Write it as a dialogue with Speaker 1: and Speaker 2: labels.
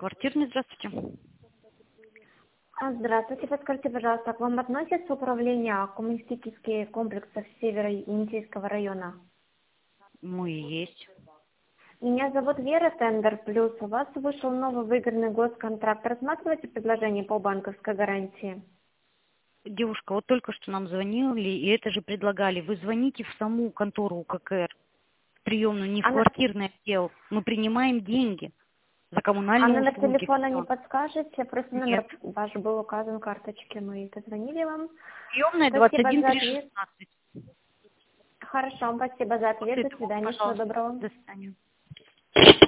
Speaker 1: Квартирный, здравствуйте.
Speaker 2: Здравствуйте, подскажите, пожалуйста, к вам относится управление коммунистических комплексов Северо-Енисейского района?
Speaker 1: Мы и есть.
Speaker 2: Меня зовут Вера, Тендер Плюс. У вас вышел новый выгодный госконтракт. Рассматриваете предложение по банковской гарантии?
Speaker 1: Девушка, вот только что нам звонили, и это же предлагали. Вы звоните в саму контору УККР, в приемную, не в квартирный отдел. Мы принимаем деньги за коммунальные
Speaker 2: номер
Speaker 1: услуги.
Speaker 2: телефона не
Speaker 1: Всё.
Speaker 2: подскажете? Просто
Speaker 1: Нет.
Speaker 2: номер ваш был указан в карточке, мы позвонили вам.
Speaker 1: Приемная
Speaker 2: Спасибо
Speaker 1: 21
Speaker 2: за ответ.
Speaker 1: 316.
Speaker 2: Хорошо, спасибо за ответ. До свидания, всего
Speaker 1: Пожалуйста.
Speaker 2: доброго.
Speaker 1: До свидания.